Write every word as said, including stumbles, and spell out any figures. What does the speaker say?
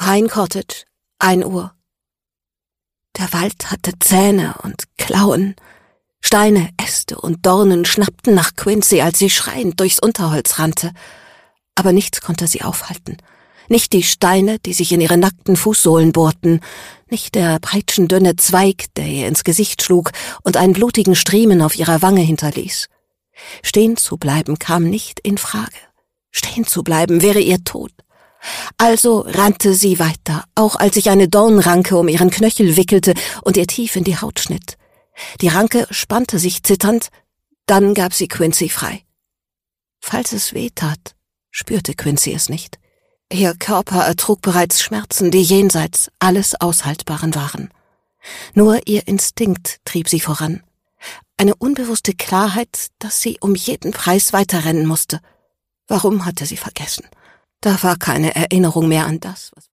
Pine Cottage, ein Uhr. Der Wald hatte Zähne und Klauen. Steine, Äste und Dornen schnappten nach Quincy, als sie schreiend durchs Unterholz rannte. Aber nichts konnte sie aufhalten. Nicht die Steine, die sich in ihre nackten Fußsohlen bohrten, nicht der peitschendünne Zweig, der ihr ins Gesicht schlug und einen blutigen Striemen auf ihrer Wange hinterließ. Stehen zu bleiben kam nicht in Frage. Stehen zu bleiben wäre ihr Tod. Also rannte sie weiter, auch als sich eine Dornranke um ihren Knöchel wickelte und ihr tief in die Haut schnitt. Die Ranke spannte sich zitternd, dann gab sie Quincy frei. Falls es weh tat, spürte Quincy es nicht. Ihr Körper ertrug bereits Schmerzen, die jenseits alles Aushaltbaren waren. Nur ihr Instinkt trieb sie voran. Eine unbewusste Klarheit, dass sie um jeden Preis weiterrennen musste. Warum hatte sie vergessen? Da war keine Erinnerung mehr an das, was